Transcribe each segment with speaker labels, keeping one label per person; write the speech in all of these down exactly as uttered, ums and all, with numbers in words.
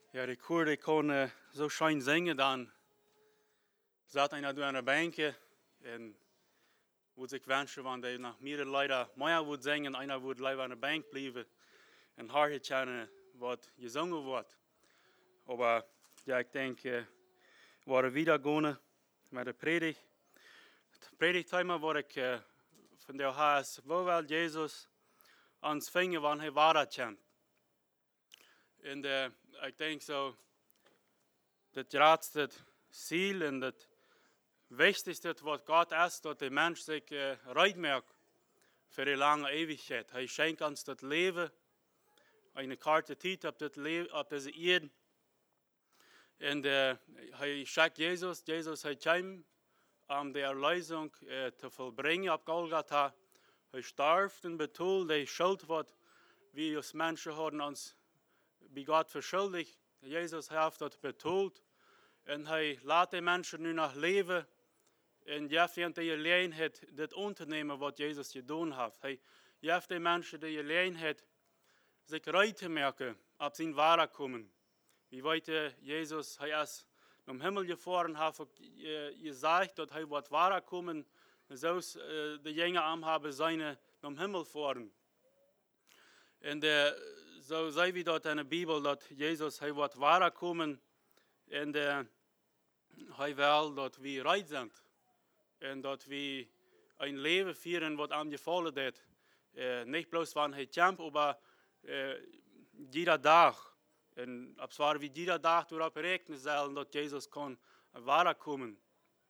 Speaker 1: Ja, die Chor, die kon so schön zingen, dan zat einer door aan de bank en would ik wensen, want hij nog meer leider meer would zingen, einer would lieber aan de bank blijven en hard channelen wat gezongen wordt. Aber ja, ik denk, uh, we worden wieder gaan met de predigt. Het predigtthema wat ik uh, van de haas, wo wel Jezus ons vingen, wanneer hij waarheid kent. En uh, ik denk zo, dat grootste ziel en het wichtigste wat God is, dat de mens zich uh, rijdt maakt voor de lange eeuwigheid. Hij schenkt ons dat leven, een korte tijd op, dit leven, op deze aarde. En uh, hij schenkt Jezus, Jezus hij kwam om de erlösung uh, te volbrengen op Golgotha. Hij starft en betoelt de schuld wat we als mensen hadden ons bij God verschuldigd. Jezus heeft dat betoeld. En hij laat de mensen nu nog leven. En geeft hen de gelegenheid dit on te nemen wat Jezus gedaan heeft. Hij geeft de mensen de gelegenheid zich rijdt te maken op zijn ware komen. Wie weet, Jezus, hij is naar de hemel gevaren, heeft ook gezegd dat hij wat ware komen. Zoals de jongen aan hebben zijn naar de hemel varen. En de, zo zei we dat in de Bijbel, dat Jezus hij wat ware komen. En de, hij wil dat we rijk zijn. En dat we een leven vieren wat aan gevallen deed. Uh, niet bloos van hij kamp, maar uh, iedere dag. En op zwaar wie iedere dag erop rekenen zullen dat Jezus kan ware komen.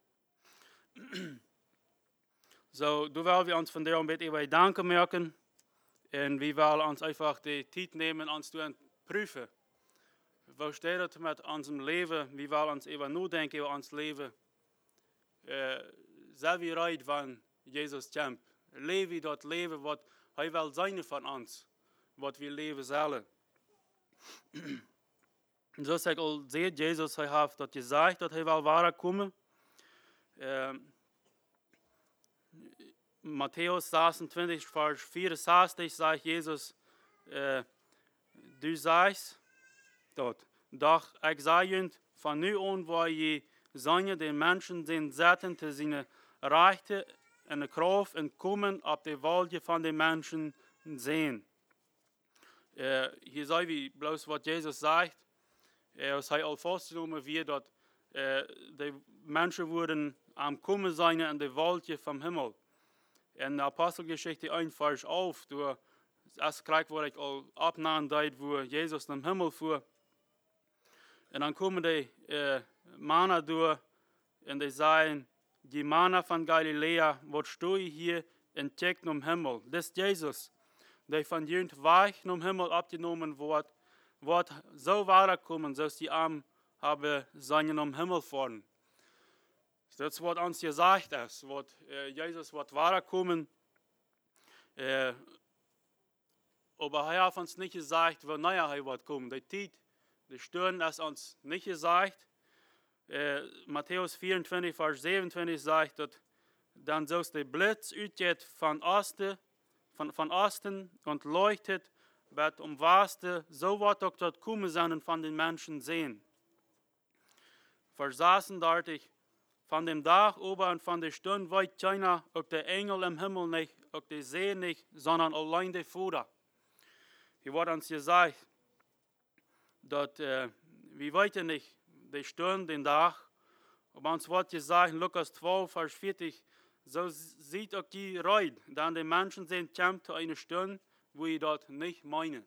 Speaker 1: Zo, so, willen we ons vandaag een beetje danken maken. En we willen ons einfach de tijd nemen ons te prüfen. Wo steht het met ons leven? We willen ons even nadenken over ons leven. Uh, Zijn we rijdt van Jezus kamp? Leven we dat leven wat hij wil zijn van ons? Wat we leven zullen. Zoals ik al zei, Jezus hij heeft dat gezegd dat hij wil ware komen. Uh, Matthäus zesentwintig, vers vierenzestig zegt Jezus, uh, du zegt dat, doch ik zeg je, van nu aan waar je zijn de mensen zijn zetten te zijn rechten en de kracht en komen op de wolje van de mensen zijn. Uh, hier zijn we bloos wat Jezus zegt. Uh, als hij al vastgenomen wordt dat uh, de mensen worden am komen zijn in de wolje van hemel. En de Apostelgeschichte één vers elf, door das krijg wat ik al opnam deed, waar Jezus naar de hemel voer. En dan komen de uh, mannen door en die zeggen, die mannen van Galilea, wat stoe je hier en kijkt naar de hemel? Dat is Jezus, die van junt weg naar de hemel opgenomen wordt, wordt zo ware komen, zoals die arm hebben zijn naar de hemel varen. Dat is wat ons gezegd is, wat uh, Jezus wordt ware komen. Uh, aber hij heeft ons niet gezegd wanneer hij wordt komen. De tijd, de sturen is ons niet gezegd. Uh, Matthäus vierentwintig, vers zevenentwintig zegt dat dan zoals de blitz uitgaat van oosten, van, van oosten en leuchtet bij om westen, zo wordt ook dat komen zijn van den mensen zien. Vers zesendertig, van dem dag ober en van de stund weet keiner, ook de engel im Himmel niet, ook de zee niet, sondern alleen de Vader. Hier wordt ons gezegd dat uh, we weten niet de stund, den dag, aber ons wordt gezegd in Lukas twaalf, vers veertig, zo ziet ook die rijdt, dan de mensen zijn komt te een stund, wo je dat niet meinen.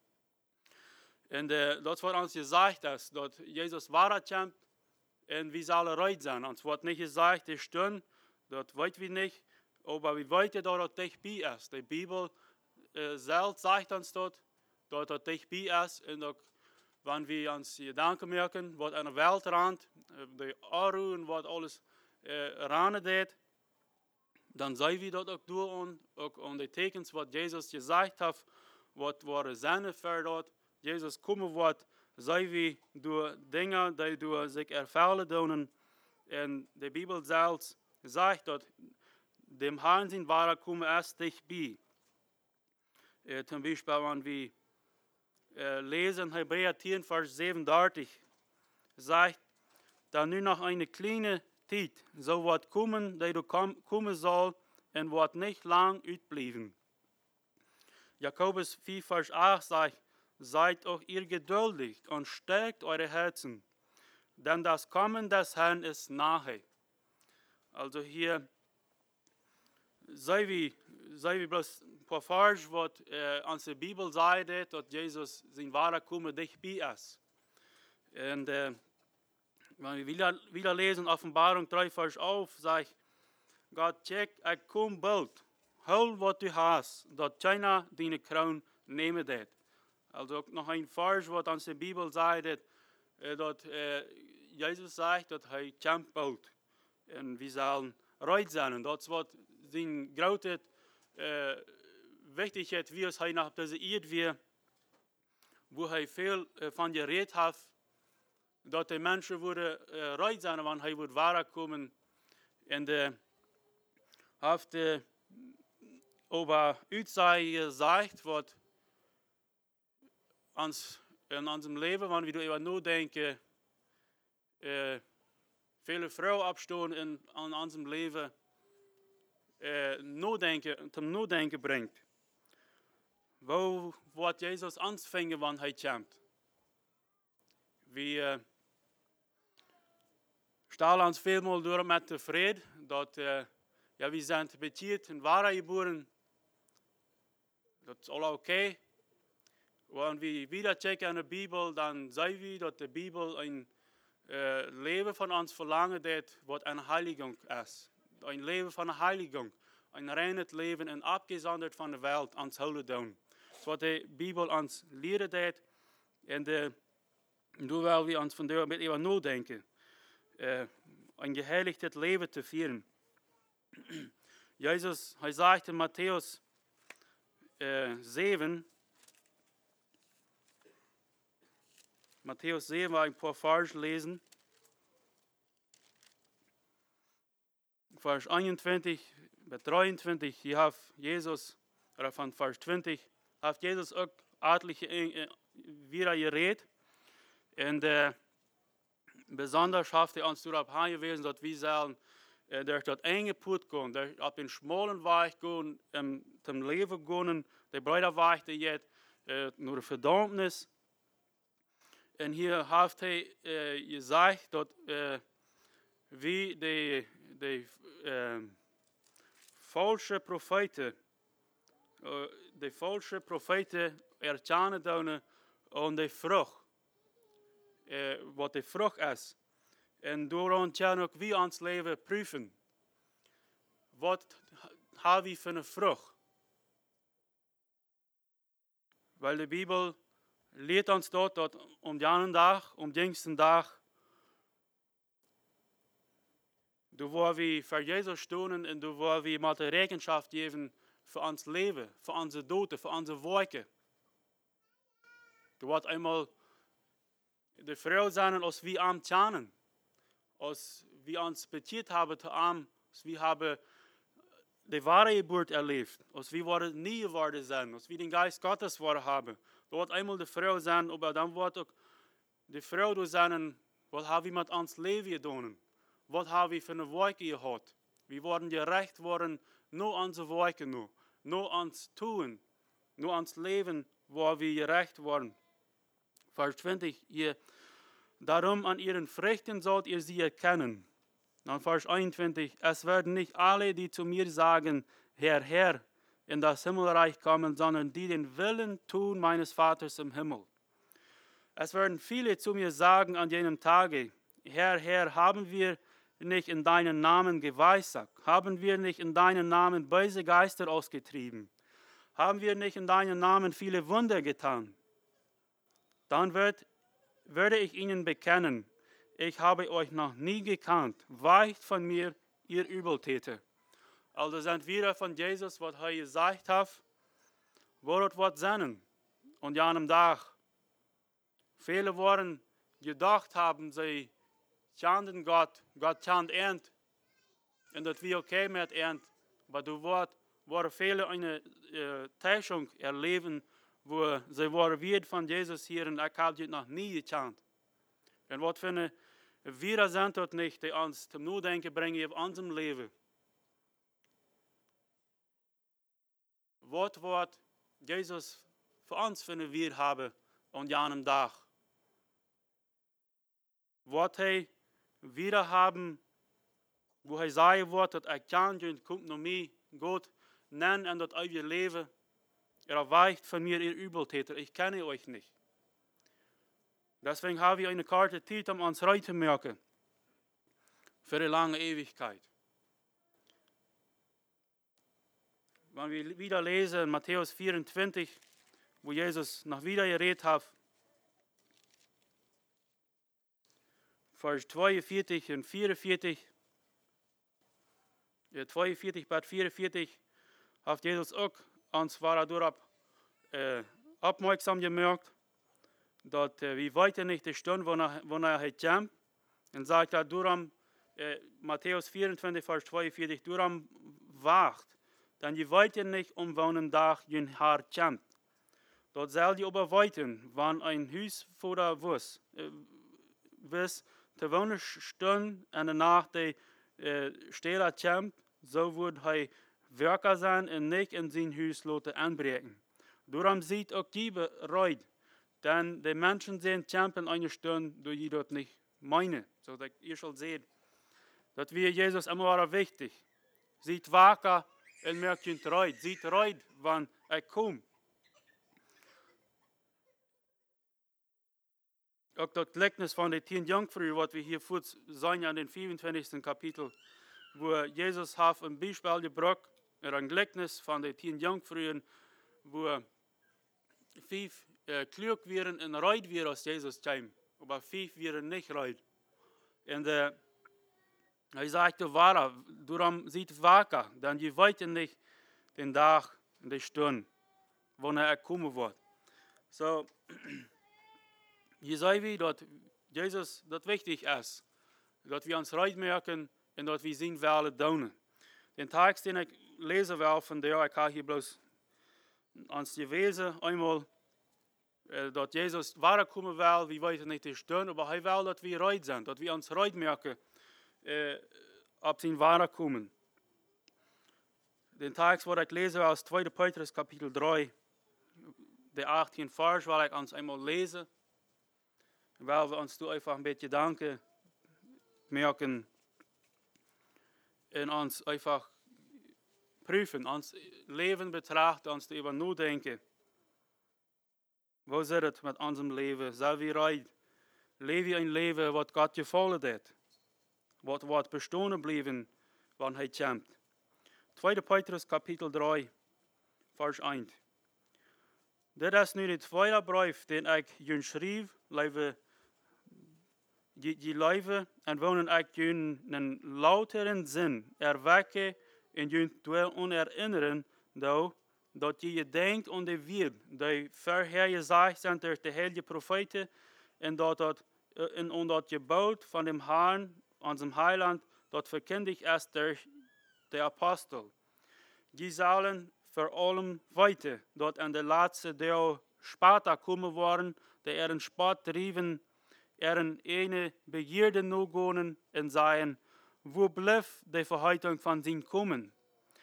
Speaker 1: En uh, dat wordt ons gezegd is, dat Jezus ware komt, en we zullen rijdt zijn. Ons wordt niet gezegd, de stund, dat weten we niet, maar we weten dat het dichtbij is. De Bijbel uh, zelf zegt ons dat, dat het dichtbij is. En ook, wanneer we ons gedanken maken, wat aan de wereld raakt, de aarde en wat alles uh, ranen deed, dan zijn we dat ook doen, ook aan de tekens wat Jezus gezegd heeft, wat worden zijn verder, Jezus komen wordt, zijn we door dingen die door zich ervaren doen. En de Bijbel zelf zegt dat dem Herrn zijn ware komen is dichtbij. Uh, zum Beispiel, wenn wir äh, lesen, Hebräer zehn, Vers siebenunddreißig, sagt, da nu noch eine kleine Zeit, so wird kommen, die du kommen soll, und wird nicht lang uitbleiben. Jakobus vier, Vers acht sagt, seid auch ihr geduldig und stärkt eure Herzen, denn das Kommen des Herrn ist nahe. Also hier, sei wie, sei wie bloß ein paar Vers, was äh, an der Bibel sagt, dass Jesus sein wahrer Kommen dicht bei ist. Und äh, wenn wir wieder, wieder lesen, Offenbarung drei, Vers auf, sagt Gott, check, ich komme bald. Hol, was du hast, dass keiner deine Kroon nehmen wird. Also noch ein Vers, was an der Bibel sagt, äh, dass äh, Jesus sagt, dass er kommt bald. Und wir sollen reut sein. Und das wird sein große äh, Wichtigkeit, wie es er nach dieser Erde wird, wo er viel äh, von geredet hat, dass die Menschen würden äh, reut sein, wenn er wird wahrkommen. Und äh, hat äh, über Utsei gesagt, was ans, in unserem Leben, wenn wir darüber nachdenken, äh, viele Frauen abstehen in, in unserem Leben, äh, nachdenken, zum Nachdenken bringt. Wo wird Jesus anfangen, wenn er kommt? Wir äh, stellen uns vielmal durch mit der Friede, dass äh, ja, wir sind beziert in Wahrheit geboren. Das ist alles okay. Wenn wir wieder checken in der Bibel, dann sehen wir, dass die Bibel ein äh, Leben von uns verlangt, was eine Heiligung ist. Ein Leben von einer Heiligung. Ein reines Leben und abgesondert von der Welt ans Holen tun. Das ist, was die Bibel uns lehrt. Und äh, nu wollen wir uns von der mit über nachdenken. Äh, ein geheiligtes Leben zu führen. Jesus, er sagt in Matthäus äh, sieben, Matthäus sieben, ein paar Vers lesen. Vers einundzwanzig bis dreiundzwanzig, hier hat Jesus, oder von Vers zwanzig, hat Jesus auch etliche äh, wieder geredet. Und äh, besonders hat er uns darauf hingewiesen, dass wir sollen äh, durch das enge Put gehen, durch auf den schmalen Weg gehen, um, zum Leben gehen, der breite Weg, der jetzt äh, nur die Verdammnis. Und hier hat er äh, gesagt, dass äh, wie die, die äh, falsche Propheten, äh, die falsche Propheten erkennen können und die Frucht, äh, was die Frucht ist. Und daran können auch wir uns Leben prüfen. Was haben wir für eine Frucht? Weil die Bibel lehrt uns dort, dass um den anderen Tag, um den jüngsten Tag, du wo wir für Jesus stehen und du wo wir mal die Rechenschaft geben für uns Leben, für unsere Tote, für unsere Werke. Du wird einmal die Frau sein, als wir am Tjanen, als wir uns beziert haben zu am, als wir haben die wahre Geburt erlebt, als wir worden nie geworden sind, als wir den Geist Gottes worden haben. Da wird einmal die Frau sein, aber dann wird auch die Frau du sein, was haben wir mit uns Leben getan? Was haben wir für eine Werke gehabt? Wir wurden gerecht worden, nur unsere Werke, nur, nur uns tun, nur uns Leben, wo wir gerecht wurden. Vers zwanzig hier, darum an ihren Früchten sollt ihr sie erkennen. Dann Vers einundzwanzig, es werden nicht alle, die zu mir sagen, Herr, Herr, in das Himmelreich kommen, sondern die den Willen tun meines Vaters im Himmel. Es werden viele zu mir sagen an jenem Tage, Herr, Herr, haben wir nicht in deinen Namen geweissagt? Haben wir nicht in deinen Namen böse Geister ausgetrieben? Haben wir nicht in deinen Namen viele Wunder getan? Dann wird, würde ich ihnen bekennen, ich habe euch noch nie gekannt. Weicht von mir, ihr Übeltäter. Also sind wir von Jesus, was er gesagt hat, wo es wird sein. Und ja, am Tag. Viele wollen gedacht haben, sie chanten Gott, Gott chant ernt. Und das wir okay mit ernt. Aber du wirst, wo viele eine äh, Täuschung erleben, wo sie waren wieder von Jesus hier und ich habe het noch nie gekannt. En wat voor een wir zijn dat niet, die ons zum Nadenken brengen op unserem Leben. Wat wordt Jesus für uns für eine wir haben an jenem Tag? Wat hij wieder haben, wo hij sagen wird, dat ik kan, und kommt noch mij, Gott, nennen en dat euer Leben, er weicht von mir, ihr Übeltäter, ich kenne euch nicht. Deswegen haben wir eine Karte Zeit, um uns rein zu merken. Für die lange Ewigkeit. Wenn wir wieder lesen in Matthäus vierundzwanzig, wo Jesus noch wieder geredet hat, Vers zweiundvierzig und vierundvierzig, ja, zweiundvierzig bis vierundvierzig, hat Jesus auch uns darauf äh, aufmerksam gemacht, dass äh, wir weiter nicht die Stunde, wo er, wo er hat kommt, und sagt, dass darum, äh, Matthäus vierundzwanzig, Vers zweiundvierzig, darum wacht, denn je weiter nicht um wonen Tag jün Haar kommt. Dort soll je aber weiten, wann ein Haus vor der Wuss, äh, wiss, te wonen Stunde en de Nacht die äh, Stelle kommt, so wird er Werker sein und nicht in sein Haus lassen anbrechen. Darum sieht auch die bereit, denn die Menschen sehen kämpfen eine Stunde, die je dort nicht meinen. So dass ihr schon seht, dass wir Jesus immer wieder wichtig. Sieht wacker und merkt ihn reut. Sieht reut, wann er kommt. Auch das Gleichnis von den zehn Jungfrauen, was wir hier vor sein an den vierundzwanzigsten Kapitel, wo Jesus hat ein Beispiel gebracht, ein Gleichnis von den zehn Jungfrauen, wo fünf äh, klug wären und reut wären, als Jesus kam, aber fünf wären nicht reut. Und äh, er sagte, wahr, darum sieht wacker, denn je weiter nicht den Tag und die Stunde, wann er kommen wird. So, hier sehen wir, dass Jesus das wichtig ist, dass wir uns reut merken und dass wir sehen, wer alle tun. Den Text, den ich lesen will, von der ich kann hier bloß ans gewesen, einmal, äh, dass Jesus wiederkommen will, wir wissen nicht die Stunde, aber er will, dass wir reut sind, dass wir uns reut merken, äh, ob sie wiederkommen. Den Text, den ich lesen will, aus zweiter Petrus Kapitel drei, der achtzehnten Vers, will ich uns einmal lesen. Weil wir uns da einfach ein bisschen danken, merken und uns einfach prüfen, uns Leben betrachten, uns darüber nachdenken. Wo ist es mit unserem Leben? Sollen wir rein? Leben wir ein Leben, was Gott gefallen hat? Was wird bestehen bleiben, wann er kommt? zweiter Petrus Kapitel drei, Vers eins. Das ist nu de tweede brief, den ich jullie schreef, leven die leven en wonen ik jullie een lauteren zin erwecken en jullie dwel onherinneren, dat je denkt aan de woord, die verhergezegd zijn door de heilige profeten, en dat dat en omdat je bouwt van dem Herrn, unserem Heiland, dat verkündigt ist durch de Apostel. Die zullen vor allem weiter, dat an der laatste deel später kommen worden, die ihren Sport trieben, ihren eine Begierde nogonen und sagen, wo blieb die Verheitung von sin kommen?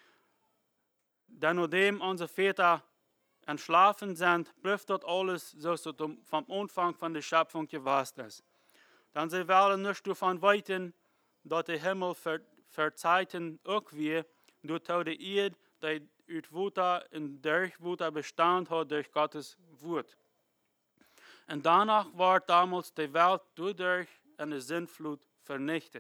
Speaker 1: Denn nachdem unsere Väter entschlafen sind, blieb dort alles, so es vom Anfang von der Schöpfung gewesen ist. Dann sie werden nicht davon weiten, dass der Himmel ver, verzeihten auch wir, durch die Erde, die uit Wuta en durch Wuta bestand hat durch Gottes Wort. Und danach war damals die Welt durch eine Sintflut vernichtet.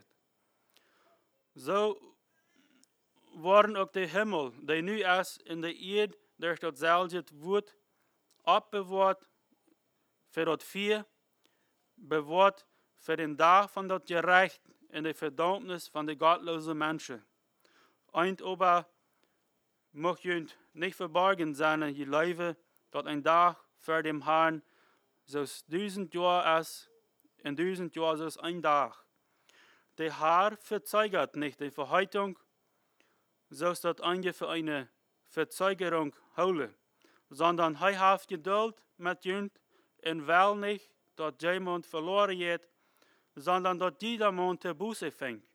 Speaker 1: So waren auch die Himmel, die nu ist in der Erde durch das selbe Wort abbewahrt für das Vier, bewahrt für den Tag von das Gerecht und die Verdammnis von den gottlosen Menschen. Und aber mocht je nicht verborgen sein in je leven, dat een dag voor dem Herrn zoals duizend jaar is, en duizend jaar zoals een dag. Der Herr verzögert nicht die Verheitung, zoals dat einige für eine Verzögerung holen, sondern hij heeft geduld met junt en wel niet dat iemand verloren geht, sondern dat jedermann te Buße fängt.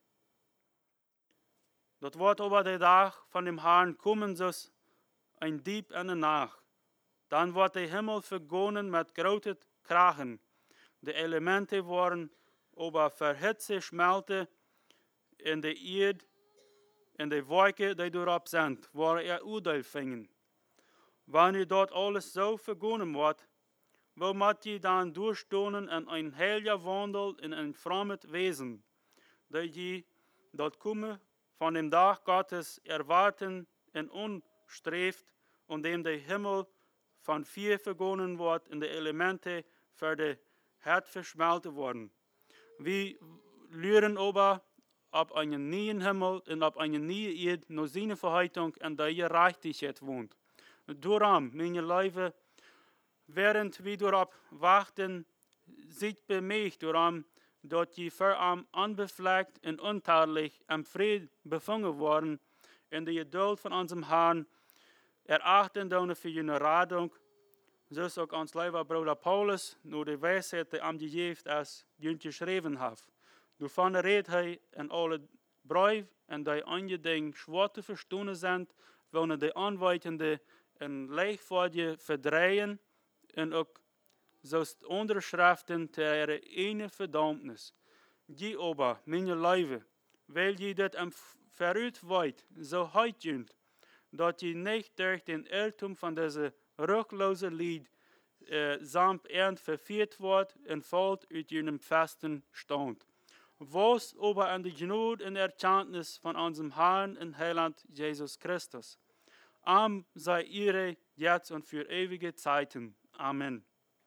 Speaker 1: Dat wordt over de dag van dem Herrn kommen zus een diep in de nacht. Dan wordt de hemel vergonnen met grote krachen. De elementen worden over verhitze smelten in de eerd en de wolken die erop zijn, worden er oordeel vingen. Wanneer dat alles zo vergonnen wordt, wo moet je dan doorstonen in een heilige wandel in een vreemd wezen, dat je dat komen van dem dag Gottes erwarten en onstreeft, und dem de Himmel van vier vergonnen wordt en de elementen voor de hart versmelten worden. We leren over op een nieuwe Himmel en op een nieuwe Erd naar zijn verheitung en dat je rechtigheid woont. Daarom, mijn leven, während we erop wachten, ziet bij mij daarom dat je voor hem onbevlekt en untadelig en vrede bevangen worden in de geduld van onze Herrn, erachten dan voor je radung, zoals ook ons lieber broeder Paulus, nur de wijsheid die hem gegeven is, junt geschreven heeft. Daarvan redt hij in alle brief en die angeding schwer te verstaan zijn, willen de aanwijtende en leegvaardige verdrijven en ook zoals onderschriften ter ene verdammnis. Die ober, mijn leven, wil je dat hem vooruit weet, zo heid junt, dat je niet durch den irrtum van deze rugloze lied uh, samt ernd verviert wordt en valt uit je festen stand. Was aber an die Gnade en Erkenntnis von unserem Herrn und Heiland Jesus Christus. Arm sei ihre jetzt und für ewige Zeiten. Amen.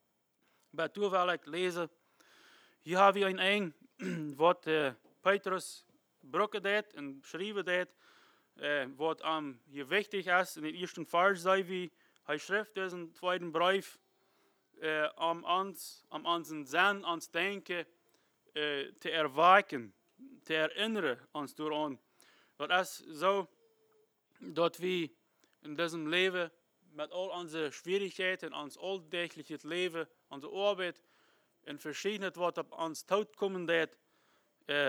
Speaker 1: Bij toe wil ik lezen. Hier hebben we een eng wat uh, Petrus brokken deed en schrijven deed. Uh, wat um, hier wichtig is. In de eerste vers zei we, hij schrijft deze tweede brief uh, om ons, om onze zin, ons denken uh, te erwaken, te herinneren ons daaraan. Dat is zo dat we in diesem leven met al onze schwierigheden, ons alltägliches leven, onze arbeid en verscheidenheid wat op ons toekomen deed, uh,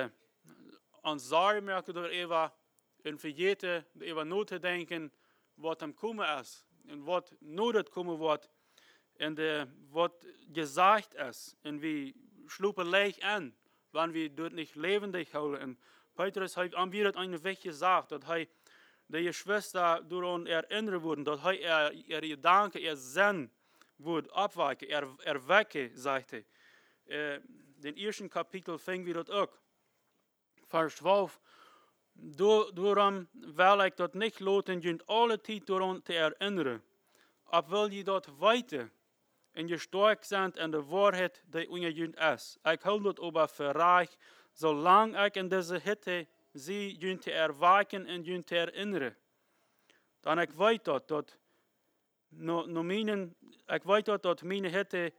Speaker 1: ons zorgen merken door even en vergeten even na te denken wat hem komen is en wat nodig komen wordt en de, wat gezegd is en we slopen leeg aan wanneer we dat niet levendig houden. En Petrus heeft aanbiedend een weg gezegd dat hij de Geschwister daaraan herinneren worden, dat hij er, er gedanken, er zin wordt opwekken, er, erwekken, zegt hij. Uh, den eerste kapitel vingen we dat ook. Vers twaalf. Daarom wil ik dat niet laten, je alle tijd daaraan te herinneren. Op wil je dat weten en je sterk zijn in de waarheid die onder je is. Ik hou dat over verraag, zolang ik in deze hitte zie je te erwaken en je te herinneren. Dan ik weet dat, dat no, no mijn, ik weet dat, dat mijn hitte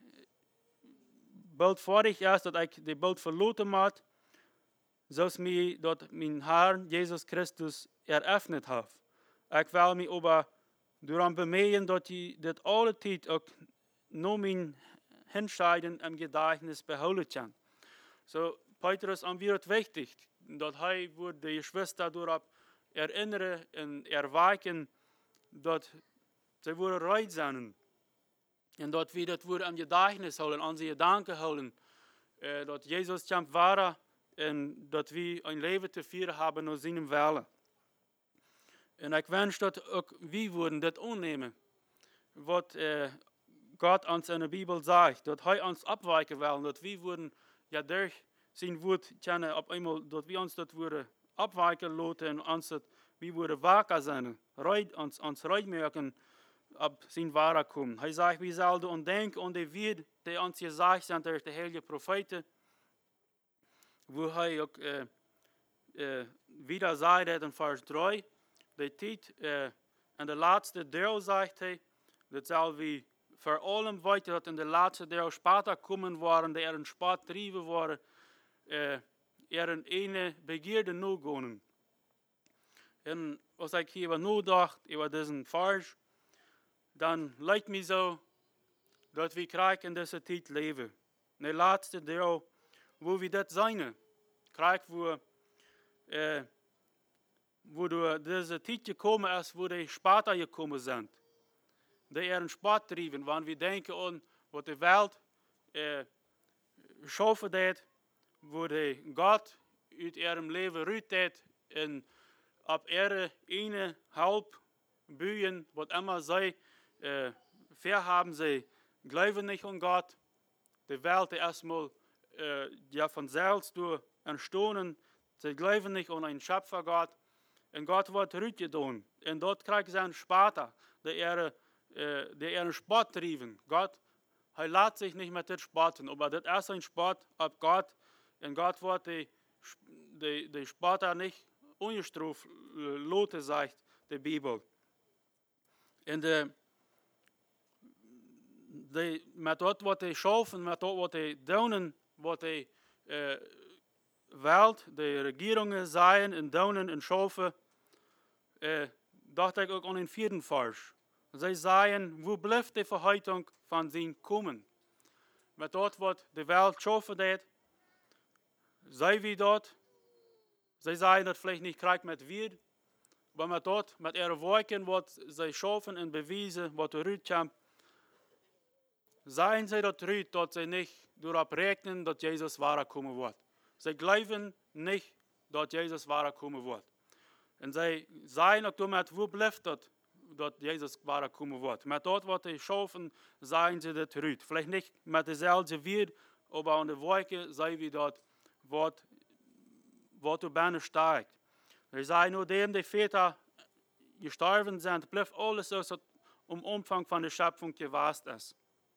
Speaker 1: beeldvaardig is, dat ik de beeld verloten moet, zoals mij dat mijn Herr Jezus Christus eröffnet heeft. Ik wil mij over daarom bemeden dat je dit alle tijd ook no mijn entscheiden en gedächtnis behouden kan. So, Petrus aanbiedt wichtig, dat hij wordt de Geschwister daarop herinneren en erwaken, dat ze worden reit zijn. En dat we dat worden aan gedächtnis houden, aan zijn gedanken houden. Uh, dat Jezus komt waren en dat we een leven te vieren hebben naar zijn willen. En ik wens dat ook we worden dit aannemen. Wat uh, God ons in de Bijbel zegt, dat hij ons opwijken wil, dat we worden ja durch zijn woord kennen op eenmaal, dat we ons dat worden opwijken laten en ons dat we worden wakker zijn, reid, ons, ons reid merken op zijn ware komen. Hij zegt, we zullen ontdenken aan de woord die ons gezegd zijn door de heilige profeten, wo hij ook uh, uh, wieder zei in vers drie, de tijd uh, en de laatste deel zegt hij, dat zal we voor allem weten dat in de laatste deel später komen worden, die er een spaat drijven worden, uh, er een ene begeerde nagaan. En als ik hier nadacht over deze vers, dann lijkt mir so, dat we krijgen in deze tijd leven. De laatste deel, wo we dat zijn. Krijg wo, äh, wo door deze tijd gekomen is, wo de Sparta gekomen zijn. Die er een sport drijven, wanneer we denken aan wat de wereld äh, schaffen deed, wo de God uit ihrem leven ruit deed en op ihre ene halb buien, wat immer zij äh, verhaben, sie glauben nicht an Gott. Die Welt ist erstmal äh, ja von selbst durch entstanden. Sie glauben nicht an einen Schöpfer Gott. Und Gott wird zurückgetan. Und dort kriegen sie einen Sparta, der ihre, äh, der ihren Sport treiben. Gott, er lässt sich nicht mit dem Sporten, aber das ist ein Sport ab Gott. Und Gott wird die, die, die Sportler nicht ungestraft lassen, sagt die Bibel. Und äh, de, met dat wat hij schaffen, met dat wat hij doen, wat hij uh, wilt, de regeringen zijn en doen en schaffen, uh, dacht ik ook aan een vierde vers. Zij zeiden, wo blijft de verheitung van zijn komen? Met dat wat de wereld schaffen deed, zij wie dat, zij zeiden dat vielleicht niet krijgt met weer, maar met dat, met ihre werken wat zij schaffen en bewijzen, wat eruit komt, seien sie dort rüht, dass sie nicht darauf rechnen, dass Jesus wiederkommen wird. Sie glauben nicht, dass Jesus wiederkommen wird. Und sie sagen auch damit, wo bleibt das, dass Jesus wiederkommen wird. Mit dort, was sie schaffen, seien sie dort rüht. Vielleicht nicht mit derselben Wied, aber an der Wolke sei wie dort, was du Beine steigt. Sie sagen nur dem, die Väter gestorben sind, bleibt alles so, was um Umfang von der Schöpfung gewesen ist.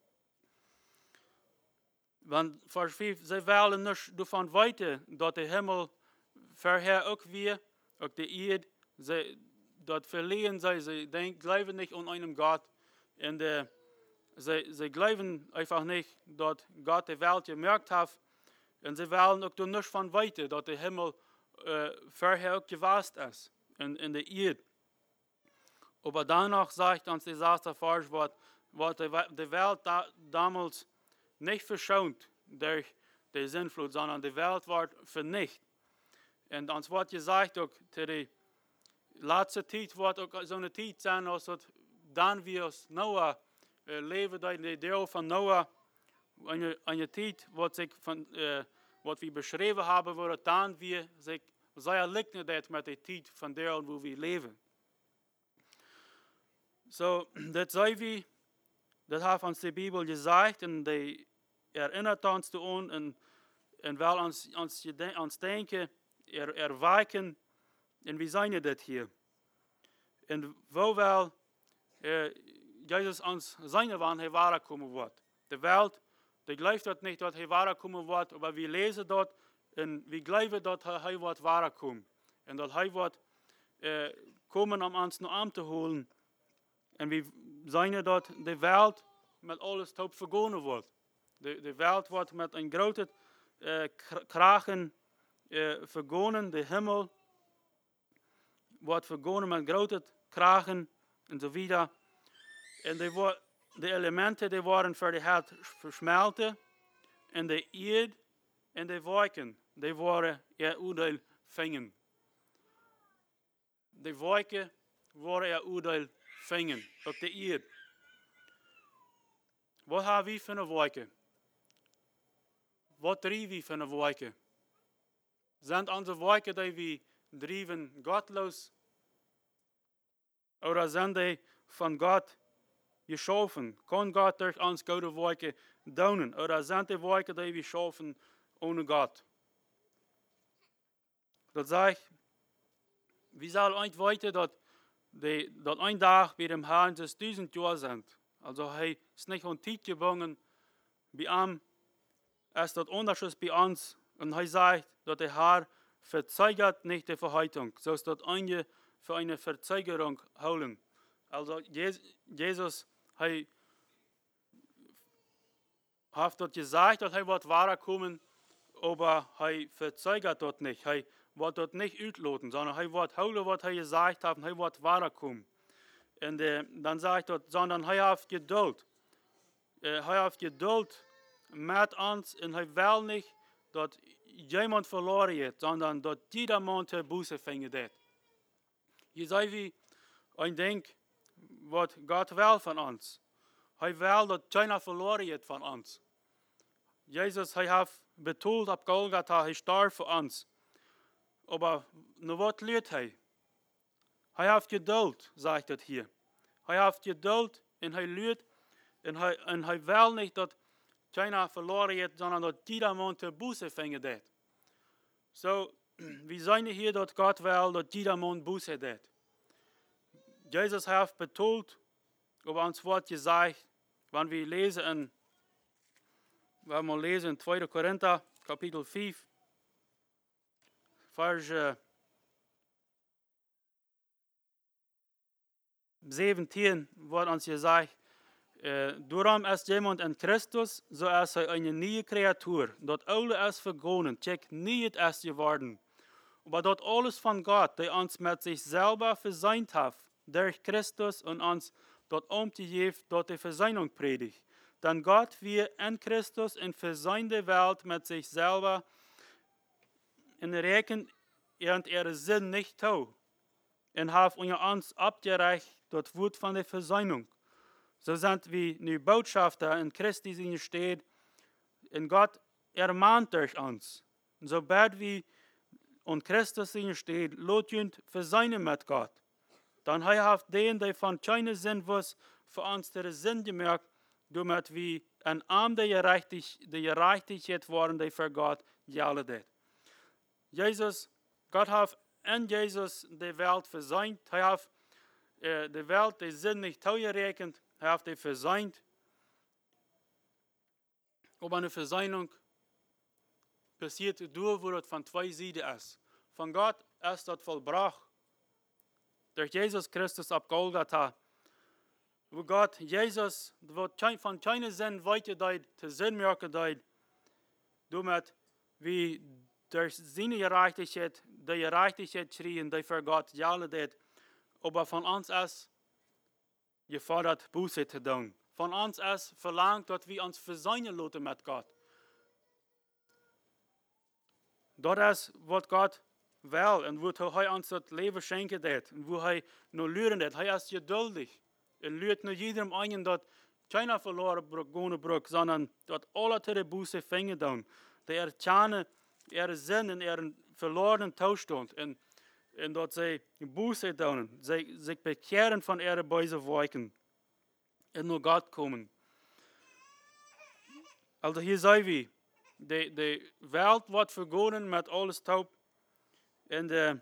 Speaker 1: Want vers vijf, zij willen niet ervan weten dat de hemel verheer ook weer, ook de eerd, zij, dat verlegen zij, zij denken, geloven niet aan einem Gott. En de, zij, zij geloven einfach niet dat Gott de wereld gemerkt heeft. En zij willen ook er niet van weten dat de hemel uh, verheer ook geweest is, in, in de eerd. Maar danach zegt ons de zesde vers, wat, wat de, de wereld da, damals nicht verschont durch den Sintflut, sondern die Welt wird vernichtet. Und uns wird gesagt, auch zu der letzten Zeit wird auch so eine Zeit sein, als dann wir aus Noah äh, leben, in der Deel von Noah, eine, eine Zeit, was sich von, äh, was wir beschrieben haben, wo dann wir sich sehr liken mit der Zeit von der, wo wir leben. So, das sei wie, das hat uns die Bibel gesagt, und die erinnert uns daran und, und will uns, uns, uns denken, er, erwecken, und wie zijn das hier? Und wo will äh, Jesus uns seine wann er wiederkommen wird? Die Welt, die glaubt dort nicht, dass er wiederkommen wird, aber wir lesen dort und wir glauben, dass er wird wiederkommen. Und dass er wird äh, kommen, um uns noch anzuholen. Und wir sehen dort, die Welt mit alles taub vergonnen wird. De, de wereld wordt met een grote uh, kragen uh, vergonnen. De hemel wordt vergonnen met grote kragen en zo verder. En de, de elementen die worden voor de hart versmelten. En de eerd en de wolken die worden ihr oordeel vangen. De wolken worden ihr oordeel vangen op de eerd. Wat hebben we voor een wolken? Wat drijven we van de wolken? Zijn onze wolken die we drijven gottlos? Oder zijn die van God geschaffen? Kan God durch ons goede wolken doen? Oder zijn die wolken die we schaffen ohne God? Dat zegt, we zullen ooit weten dat, die, dat een dag bij dem Herrn zesduizend jaar zijn. Also hij is niet een tijd gebonden bij hem. Es dat Unterschied bei uns und er sagt, dass der Herr verzögert nicht die Verheitung, so ist das eine für eine Verzögerung holen. Also Jesus er hat dort gesagt, dass er wird wiederkommen, aber er verzögert dort nicht. Er wird dort nicht ausloten, sondern er wird holen, was er gesagt hat, und er wird wiederkommen. Und äh, dann sage ich dort, sondern hij heeft geduld. Äh, hij heeft geduld met ons en hij wil niet dat jemand verloren heeft, sondern dat jedermann ter Buße vingen deed. Je zei wie, ik denk, wat God wil van ons. Hij wil dat keiner verloren heeft van ons. Jezus, hij heeft betoeld op Golgotha, hij starb voor ons. Aber nu wat leert hij? Hij heeft geduld, zegt het hier. Hij heeft geduld en hij leert en hij, en hij wil niet dat keiner verloren heeft, sondern dat jedermann ter Buße vingen deed. So, we zijn hier dat God wil dat jedermann Buße deed. Jezus heeft betoeld over ons woord gezegd, wanneer we lezen in, we mal lezen in tweede Korinther, kapitel vijf, vers uh, zeventien, wordt ons gezegd, uh, daarom is jemand in Christus, so is hij een nieuwe creatuur. Dat oude is vergonnen, check niet is geworden. Maar dat alles van God, die ons met zichzelf verzeind heeft, durch Christus und uns dort umgegeven dat de Versöhnung predigt. Denn Gott wir in Christus in verseinde Welt mit sich selber in reken und ihre Sinn nicht tau und hat uns abgereicht das Wort von der Versöhnung. So sind wir nu Botschafter in Christi sind steht und Gott ermahnt durch uns. Und sobald wir in Christus sind steht, lot uns versöhnen mit Gott. Dann hat den, der von keinem Sinn was für uns der Sinn gemerkt, damit wir ein Arm der Gerechtigkeit waren, der für Gott gehalten hat. Jesus, Gott hat in Jesus die Welt versöhnt. Er hat äh, die Welt, die Sinn nicht zugerechnet, er hat die versöhnt. Aber eine Versöhnung passiert durch, wo das von zwei Seiten ist. Von Gott ist das vollbracht. Durch Jesus Christus ab Golgatha, wo Gott Jesus, wo von keinem Sinn weitergeht, zu Sinn merken geht, damit wir durch seine Gerechtigkeit, die Gerechtigkeit schreien, die für Gott jahlen hat, aber von uns ist gefordert, Buße zu tun. Von uns ist verlangt, dass wir uns versöhnen lassen mit Gott. Das ist, was Gott will und wo er uns das Leben schenken hat und wo er noch lernen hat. Er ist geduldig und lehrt nur jedem einen, dass keiner verloren gehen braucht, sondern dass alle zu der Buße fängen tun. Die erkennen ihren Sinn in ihren verlorenen Zustand und, und dass sie Buße tun, sie sich bekehren von ihren bösen Werken und nur Gott kommen. Also hier sagen wir, die, die Welt wird vergonnen mit alles taub. En uh,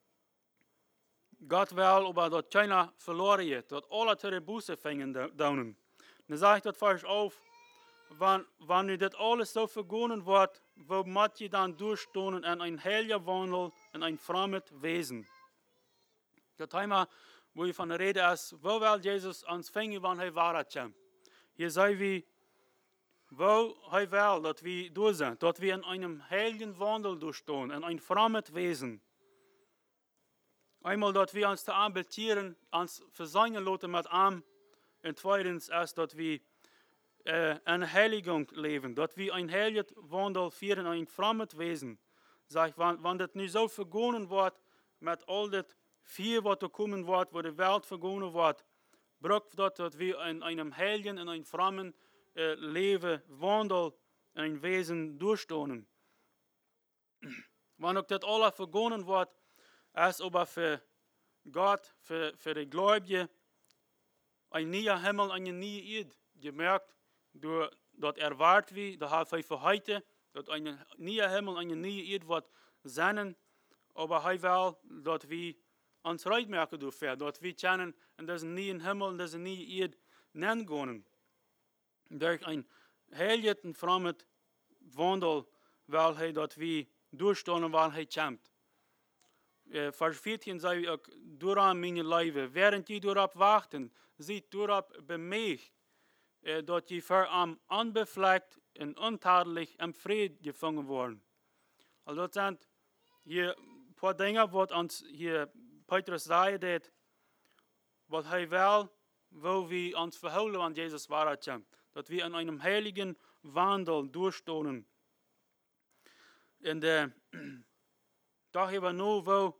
Speaker 1: God wil, aber dat keiner verloren heeft, dat alle ter Buße vingen doen. Dan zeg ik dat vers auf, wanneer dit alles zo vergonnen wordt, wo moet je dan durchstonen in een heilige wandel, in een fremd Wesen. Dat thema, wo je van de rede is, wo wil Jezus ons vingen, wanneer hij waarheid komt. Hier zei we, wo hij wil dat we door zijn, dat we in einem heiligen Wandel durchstonen, in een fremd Wesen. Einmal, dat we ons te aanbetieren, ons versöhnen lassen mit ihm. En tweitens ist, dat we äh, in Heiligung leben, dat we ein heiligen Wandel führen, ein fremd Wesen. Sag, wann, wann das nicht so vergonnen wird, mit all das viel, was da kommen wird, wo die Welt vergonnen wird, braucht das, dass wir in einem heiligen, in einem fremden äh, Leben, Wandel, ein Wesen durchstonen. Wann auch das alles vergonnen wird, ist aber für Gott, für, für die Gläubigen, ein neuer Himmel, eine neue Erde. Gemerkt, dass erwartet wird, da hat er für heute, dass ein neuer Himmel, eine neue Erde wird sein, aber er will, dass wir uns recht merken dürfen, dass wir kennen, in diesen neuen Himmel, in diesen neuen Erde nennen können. Durch ein heiligen, fremden Wandel will er, dass wir durchstehen, weil er kämpft. Uh, vers veertien zei ook, dooraan mijn leven, während je doorop wachten, ziet doorop bemerkt, uh, dat je voor hem onbevlekt en ontadelijk en vrede gevangen worden. Also dat zijn hier een paar dingen wat ons hier Petrus zei, dat wat hij wel wil we ons verhouden aan Jesus waarheid, dat we in einem heiligen Wandel durchstonen. En de dag hebben we nu wo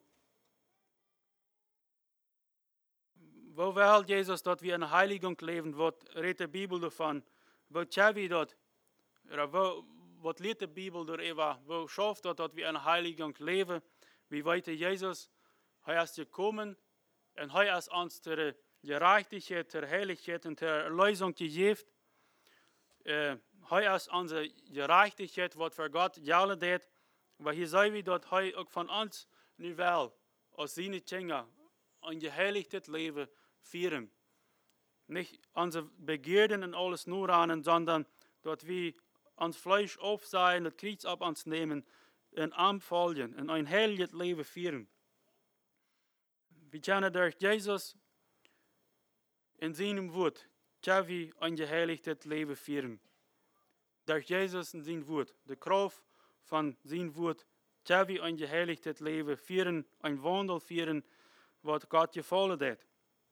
Speaker 1: wo wel Jesus dat we in Heiligung leven, wat redt de Bibel davon, wo tjavi dat, wo wat leert de Bibel door Eva, wo schafft dat dat we in Heiligung leven, wie weten Jezus, hij is gekomen en hij is ons ter gerechtigheid, ter heiligheid en ter erlösung gegeven. Uh, hij is onze gerechtigheid, wat voor God jalen deed. Maar hier zien we dat hij ook van ons nu wel als zijn kinderen een geheiligd leven vieren. Niet onze begeerden en alles nur aan, sondern dat we ons Fleisch aufsehen, het Kreuz op ons nemen en aanvolgen en een heilig leven vieren. We kennen door Jezus in zijn woord, dat we een geheiligd leven vieren. Door Jezus in zijn woord, de kracht van zijn woord, dat we een geheiligd leven vieren, een wandel vieren, wat God gevallen deed.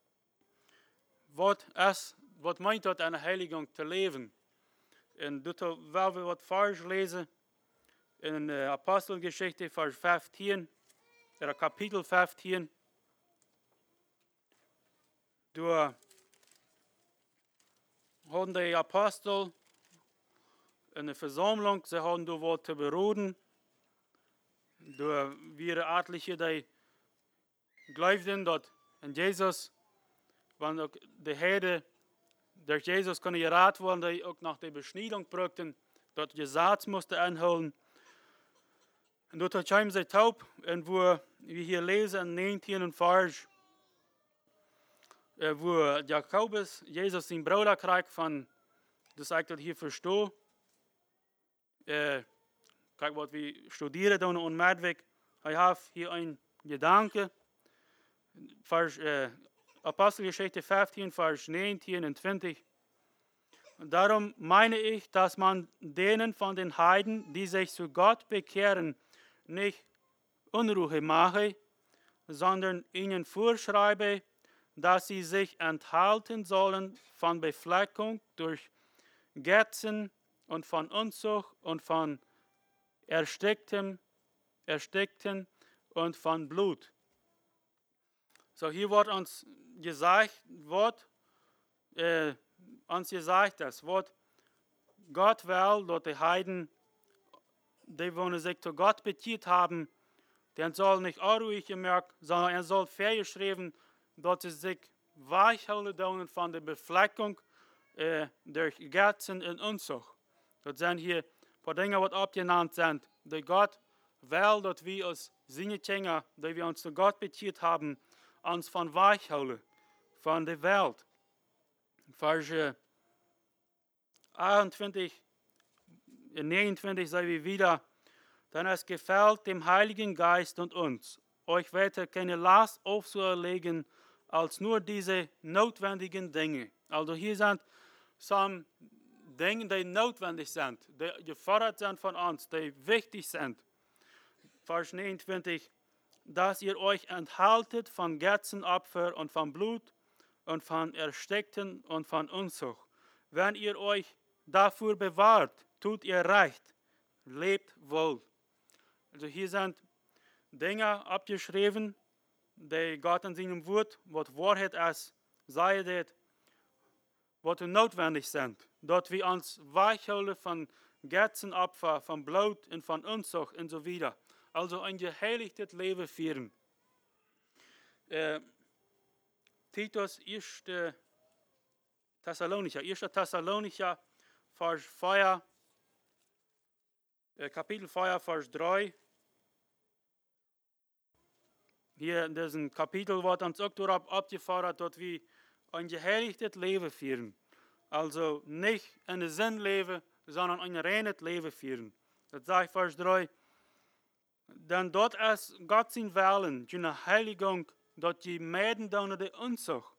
Speaker 1: Wat is, wat meint dat aan de heiliging te leven? En dat wel we wat vers lezen in de Apostelgeschichte, vers vijftien, oder kapitel vijftien. Door hadden de apostel in de verzameling, ze hadden door wat te beroden. Door weer etliche die geloofden dat in Jezus, want ook de Heiden door Jezus kunnen geraad worden, die ook nach de besnieding brukten, dat je zaad moesten aanhouden. En dat had hij ze taub, en wo we hier lezen in negentien vers, wo Jakobus Jezus zijn broeder krijgt van, dus ik dat hier verstoor. Uh, kijk wat we studeren dan onmiddellijk. Hij heeft hier een gedanke. Vers, uh, Apostelgeschichte vijftien, vers negentien en twintig. Darum meine ich, dass man denen von den Heiden, die sich zu Gott bekehren, nicht Unruhe mache, sondern ihnen vorschreibe, dass sie sich enthalten sollen von Befleckung durch Götzen und von Unzucht und von Ersticktem, Erstickten und von Blut. So hier wird uns gesagt, wird, äh, uns gesagt, das Wort Gott will, dass die Heiden, die wollen sich zu Gott bekehrt haben, der soll nicht unruhig gemerkt, sondern er soll vorgeschrieben, dass sie sich weichhalten von der Befleckung äh, durch Götzen und Unzucht. Das sind hier ein paar Dinge, die abgenannt sind, die Gott will, dass wir als seine Kinder, die wir uns zu Gott bekehrt haben, uns von weichhalten, von der Welt. Vers achtundzwanzig und neunundzwanzig sagen wir wieder, denn es gefällt dem Heiligen Geist und uns, euch weiter keine Last aufzuerlegen, als nur diese notwendigen Dinge. Also hier sind some Dinge, die notwendig sind, die gefordert sind von uns, die wichtig sind. Vers neunundzwanzig, dass ihr euch enthaltet von Götzenopfer und von Blut und von Erstickten und von Unzucht. Wenn ihr euch dafür bewahrt, tut ihr recht, lebt wohl. Also hier sind Dinge abgeschrieben, die Gott in seinem Wort, was Wahrheit ist, sei das, was notwendig sind. Dass wir uns weichhalten von Götzenopfer, von Blut und von Unzucht und so weiter. Also ein geheiligtes Leben führen. Äh, Titus, erster Thessalonicher, erster Thessalonicher, Vers vier, äh, Kapitel vier, Vers drei. Hier in diesem Kapitel wird uns auch darauf abgefordert, dass wir ein geheiligtes Leben führen. Also nicht ein Sinn leben, sondern ein reines Leben führen. Das sagt Vers drei. Denn dort ist Gott sein Willen, die Heiligung, dat je meiden dan de Unzucht.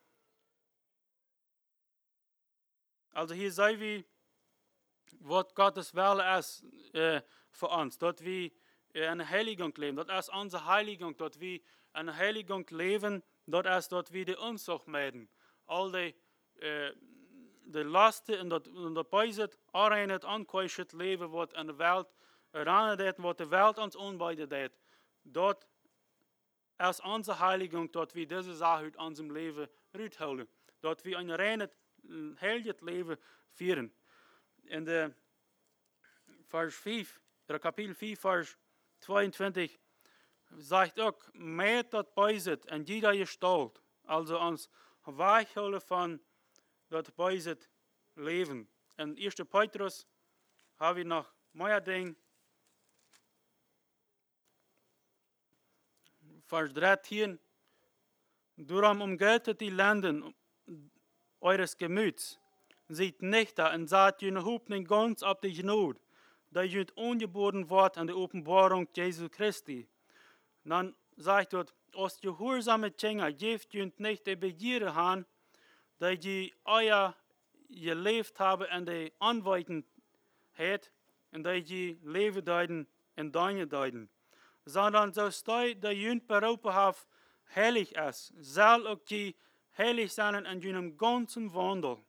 Speaker 1: Also hier sehen wir, was Gottes Wille ist äh, für uns, dass wir eine Heiligung leben. Das ist unsere Heiligung, dass wir eine Heiligung leben, dort ist dort wie die Unzucht meiden. All die, äh, die Lasten und dat, und dat Beizet, aanreinet, aankuischt leven wat in de Welt eranen deed, wat de Welt ons aanbieden deed. Dort ist unsere Heiligung, dort wir diese Sache uit unserem Leben uithouden. Dort wir ein reines, heiliges Leben führen. In der Vers vijf, oder Kapitel vier, Vers zweiundzwanzig, sagt auch, meet dat Beizet en jeder gestalt. Also uns weichhouden von dat Beizet Leben. In eerste Petrus habe ich noch mehr Dinge. Vers dreizehn. Darum umgeltet die Lenden eures Gemüts. Seht nicht da und seid je hoop nicht ganz ab die Gnade, da je ungeboren wordt an der Offenbarung Jesu Christi. Dann sagt dort, aus gehorsame Tjenger geeft je nicht die Begierde aan, da je euer geleefd hebben en de Anweitenheid, en da je leven deiden en deine deiden. Sondern so stoi der jünt beroepen heeft heilig is, zal ook je heilig zijn in jenem ganzen Wandel.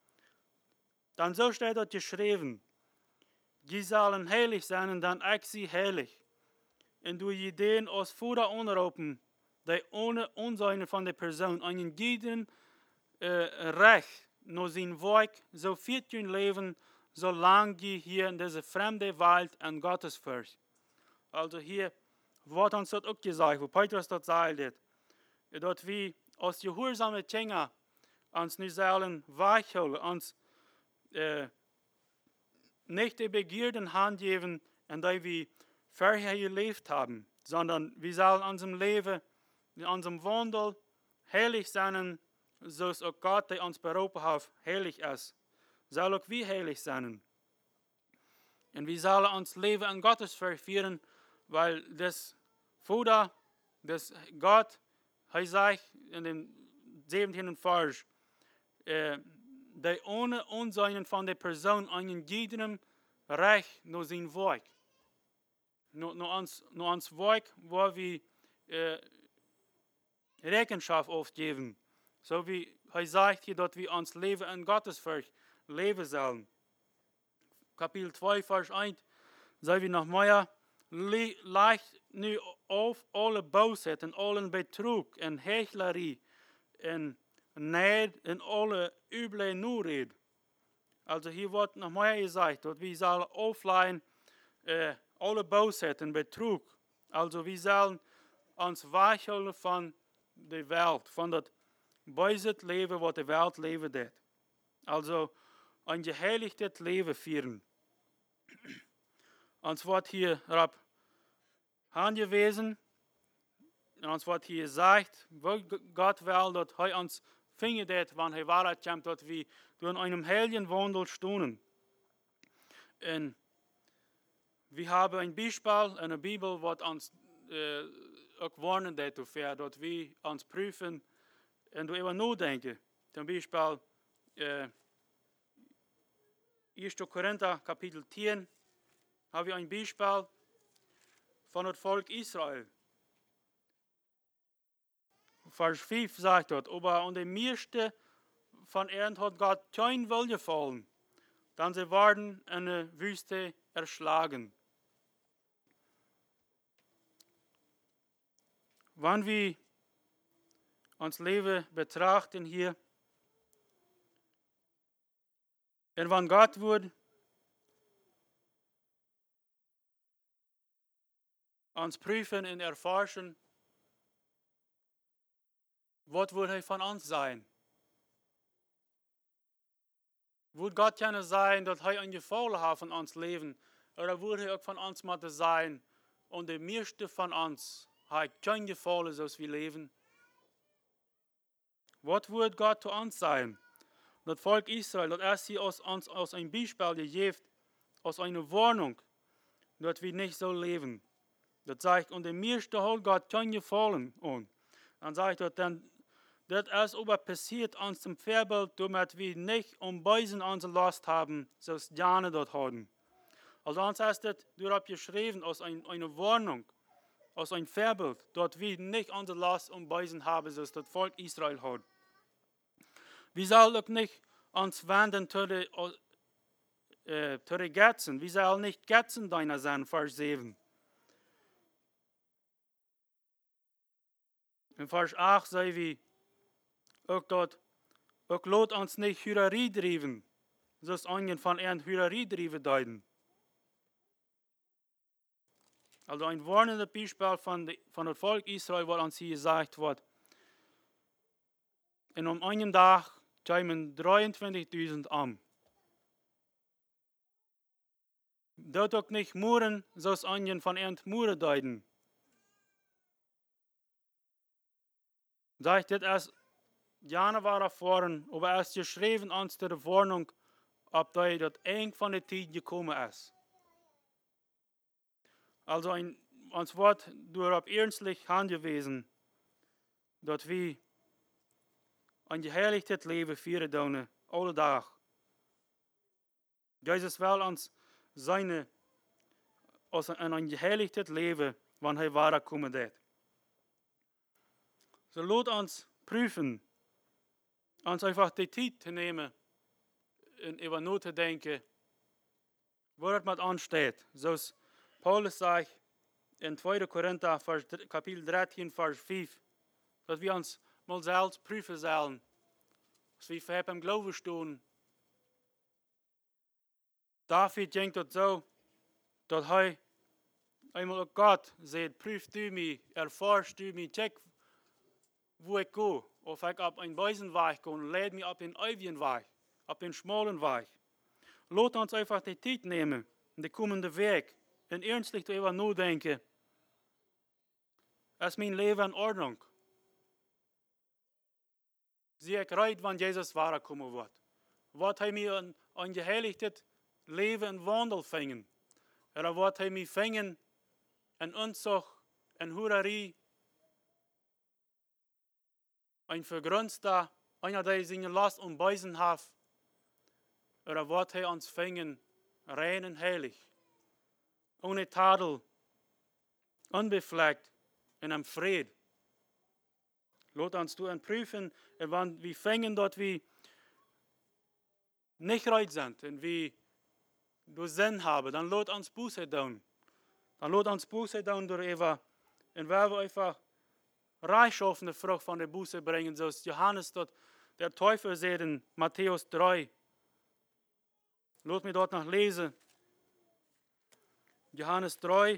Speaker 1: Dan so steht dort geschrieben, je zullen heilig zijn en dan ik sie heilig. En du je den als Vater onderroepen, die ohne onzijne van de persoon einen jeden uh, recht naar zijn werk, so viert je leven, zolang je hier in deze vreemde wereld en Gottes fürcht. Also hier wordt ons dat ook gezegd, wo Petrus dat zei, dat we als gehoorzame Tjenger ons nu zullen weichhouden, ons uh, nicht die Begierden handgeven en dat we vorher geleefd hebben, sondern wir sollen unserem Leben, in unserem Wandel heilig sein, so es auch Gott, der uns berufen hat, heilig ist. Soll auch wir heilig sein. Und wir sollen uns Leben an Gottes verführen, weil das Vater, das Gott, er sagt in dem siebzehnten Vers, äh, der ohne Unsein von der Person einen jedem Recht nur sein Werk. Nur, nur, uns, nur uns Werk, wo wir äh, Rechenschaft aufgeben. So wie er sagt hier, dass wir uns Leben in Gottesfurcht leben sollen. Kapitel zwei, Vers eins, sagen wir noch mehr, leicht nu auf alle Bosheit und allen Betrug und Hechlerie und Neid und alle üble Nurred. Also hier wird noch mehr gesagt, dass wir sollen aufleihen, äh, alle Bosheit und Betrug. Also wir sollen uns weichhouden von der Welt, von das böse Leben, was die Welt leben wird. Also ein geheiligtes Leben führen. Uns wird hier rab angewiesen, uns wird hier gesagt, wo Gott will, dass er uns findet, wenn er Wahrheit kommt, dass wir durch einen heiligen Wandel stehen. Und wir haben ein Beispiel in der Bibel, was uns äh, auch warnen dafür, dass wir uns prüfen und darüber nachdenken. Zum Beispiel äh, erster Korinther Kapitel zehn haben wir ein Beispiel von dem Volk Israel. Vers fünf sagt dort, aber an der meiste von ihnen hat Gott kein Will gefallen, dann sie werden in der Wüste erschlagen. Wenn wir uns Leben betrachten hier, und wenn Gott wird uns prüfen und erforschen, was wird er von uns sein? Wird Gott gerne sein, dass er ein Gefallen hat von uns Leben, oder wird er auch von uns mal sein, und der meiste von uns hat kein Gefallen, so wie wir leben? Was wird Gott zu uns sein? Das Volk Israel, das ist hier aus uns aus ein Beispiel gegeben, aus einer Warnung, dass wir nicht so leben. Das sagt, und der meiste hat Gott kein Gefallen an. Dann sagt er, dann, das ist aber passiert uns zum Vorbild, damit wir nicht um Beisen unsere Last haben, so es gerne dort haben. Also uns ist das darauf geschrieben, aus ein, einer Warnung, als ein Vorbild, dort wir nicht unsere Last und Beisen haben, so das Volk Israel hat. Wir sollen auch nicht uns wenden zu den, äh, zu den Götzen. Wir sollen nicht Götzen deiner sein, Vers sieben. In Vers acht sagen wir auch dort, auch lot uns nicht Hürerie driven, so ist einen von ihren Hürerie driven deuten. Also ein warnendes Beispiel von, de, von dem Volk Israel, was uns hier gesagt wird. Und um einen Tag kamen dreiundzwanzigtausend um. Dort auch nicht Muren, so ist einen von ihren Muren deuten. Sagt dit als Jana war erfahren, aber erst geschrieben uns der Warnung, ob da dat eng von der Zeit gekommen ist. Also ein, uns wird durch ernstlich angewiesen, dass wir ein geheiligtes Leben führen dürfen, alle Tag. Jesus will uns seine, also ein geheiligtes Leben, wann er wiederkommen wird. So lasst uns prüfen, uns einfach die Zeit zu nehmen, und über nachzudenken, wo das mit ansteht. So ist Paulus sagt in zweiter Korinther, Kapitel dreizehn, Vers fünf, dass wir uns mal selbst prüfen sollen, dass wir für im Glauben stehen. David denkt das so, dass er einmal Gott sagt, prüf du mich, erforsch du mich, check, wo ich gehe, ob ich auf einen weisen Weg gehe und leid mich auf den ewigen Weg, auf den schmalen Weg. Lass uns einfach die Zeit nehmen, den kommenden Weg, und ernstlich darüber nachdenken. Ist mein Leben in Ordnung? Sehe ich recht, wann Jesus wiederkommen wird? Wird er mir ein, ein geheiligtes Leben und Wandel fängen? Oder wird er mich fängen in Unzucht, in Hurerie, ein Vergrünster, einer, der seine Last und Beisen hat? Oder wird er uns fängen, rein und heilig, ohne Tadel, unbefleckt, in einem Fried? Lass uns du prüfen, wenn wir fängen dort, wie nicht recht sind und wie du Sinn haben, dann lass uns Buße tun. Dann lass uns Buße tun durch Eva. Und wenn wir einfach reichschaffende Frucht von der Buße bringen, so ist Johannes dort, der Teufel sagt in Matthäus drei. Lass mich dort noch lesen. Johannes drei,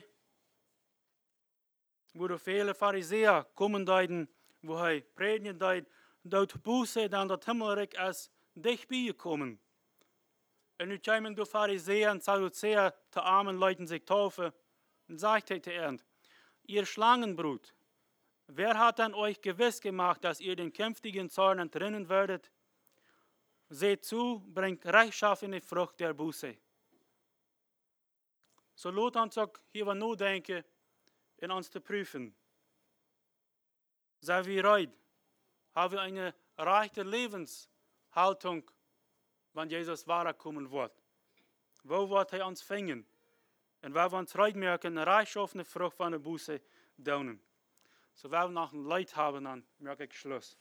Speaker 1: wo die viele Pharisäer kommen deuten, wo er predigen deut, dort Buße, dann das Himmelreich ist dicht beigekommen. Und nu kommen die Pharisäer und Sadduzäer, die armen Leuten sich taufen, und sagt er zu ihnen, ihr Schlangenbrut, wer hat denn euch gewiss gemacht, dass ihr den künftigen Zorn entrinnen werdet? Seht zu, bringt rechtschaffene Frucht der Buße. So lasst uns auch hier nur denken, in uns zu prüfen. Sind wir reid? Haben wir eine reiche Lebenshaltung, wenn Jesus wiederkommen wird? Wo wird er uns fängen? Und wenn wir uns reid merken, eine reichschaffene Frucht von der Buße tun. So wenn wir noch ein Leid haben, dann merke ich Schluss.